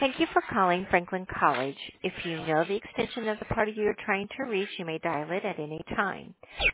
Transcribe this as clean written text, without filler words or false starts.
Thank you for calling Franklin College. If you know the extension of the party you are trying to reach, you may dial it at any time.